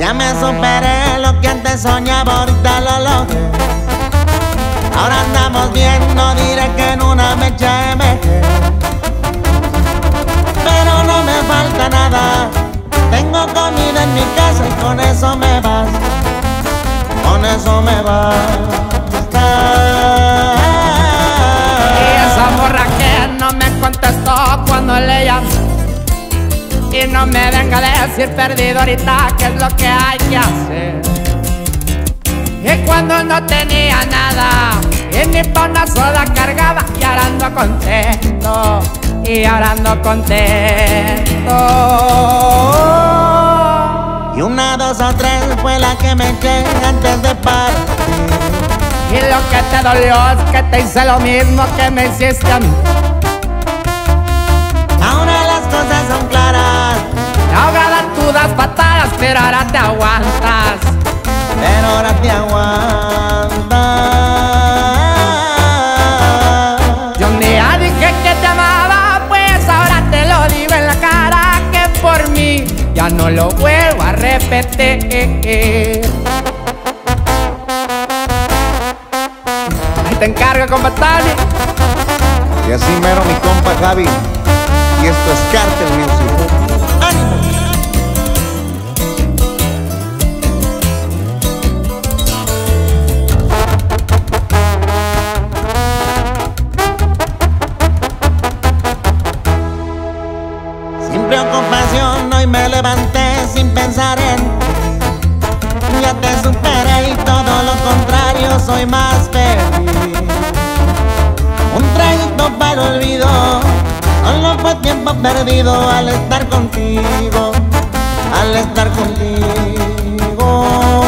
Ya me superé, lo que antes soñaba ahorita lo logré. Ahora andamos bien, no diré que en una mecha me quedé. Pero no me falta nada, tengo comida en mi casa y con eso me basta. Con eso me basta. Y esa morra que no me contestó cuando le llamé, y no me venga a decir perdido ahorita qué es lo que hay que hacer. Y cuando no tenía nada y ni pa' una soda cargaba, y ahora ando contento, y ahora ando contento. Y una, dos o tres fue la que me eché antes de partir. Y lo que te dolió es que te hice lo mismo que me hiciste a mí. Ahora las cosas son claras, Ahogada tú das patadas, pero ahora te aguantas. pero ahora te aguantas. Yo un día dije que te amaba, pues ahora te lo digo en la cara, que por mí ya no lo vuelvo a repetir. Ahí te encargo, compa Tali. Y así mero mi compa Javi. Y esto es Cartel Music. ¡Ánimo! Sin preocupación hoy me levanté sin pensar en ti. Ya te superé y todo lo contrario, soy más feliz. Un traguito para el olvido, solo fue tiempo perdido al estar contigo, al estar contigo.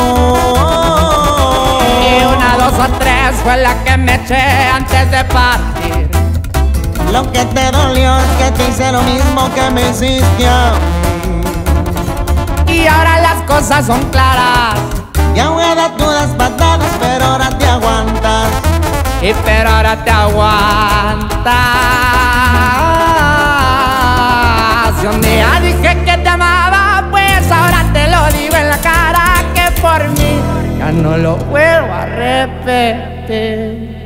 Y una, dos o tres fue la que me eché antes de partir. Lo que te dolió es que te hice lo mismo que me hiciste a mí. Y ahora las cosas son claras, Y ahogada tú das patadas, pero ahora te aguantas. y pero ahora te aguantas. Yo un día dije que te amaba, pues ahora te lo digo en la cara, que por mí ya no lo vuelvo a repetir.